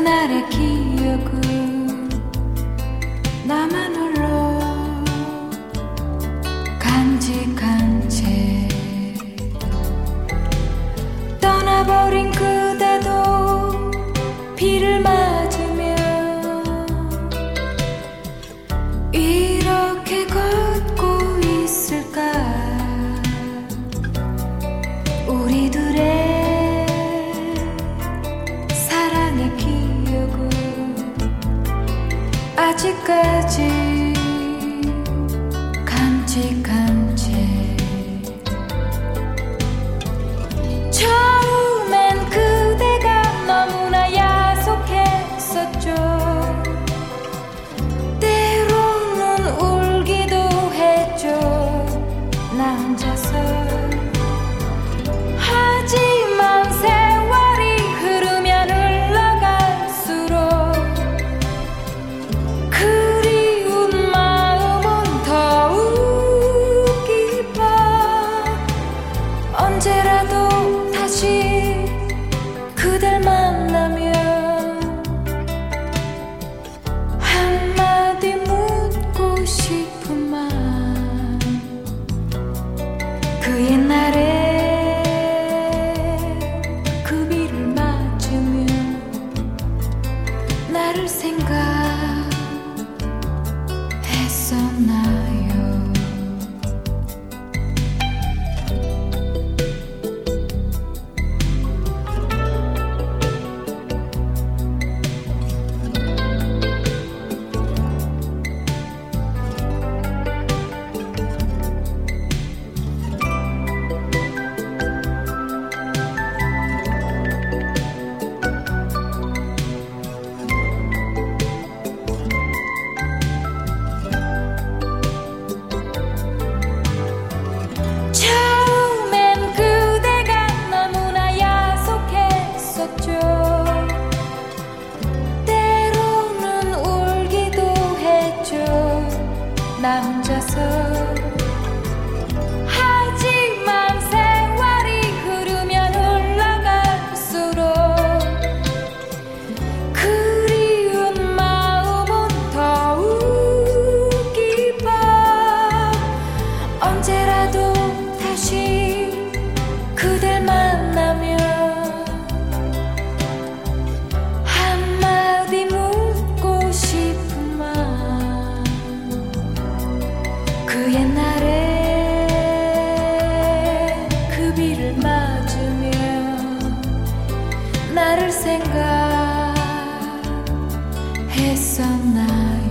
그날의 기억은 나만으로 간직한 채 떠나버린 그대도 비를 맞으며 이렇게 걷고 있을까. 우리 둘의 사랑의 기억은 아직까지 간직한 채 처음엔 그대가 너무나 야속했었죠. 때로는 울기도 했죠. 나 혼자서. 하지만 세월이 흐르면 흘러갈수록 그리운 마음은 더욱 깊어. 언제라도 다시 그댈 만나면 한마디 묻고 싶은 맘. 그 옛날에 그 비를 맞으며 나를 생각했었나요? 처음엔 그대가 너무나 야속했었죠. 때로는 울기도 했죠. 나 혼자서. 하지만 세월이 흐르면 흘러갈수록 그리운 마음은 더욱 깊어. 언제라도 다시 그댈 만나면 한마디 묻고 싶은 맘. 그 옛날에 그 비를 맞으며 나를 생각했었나요?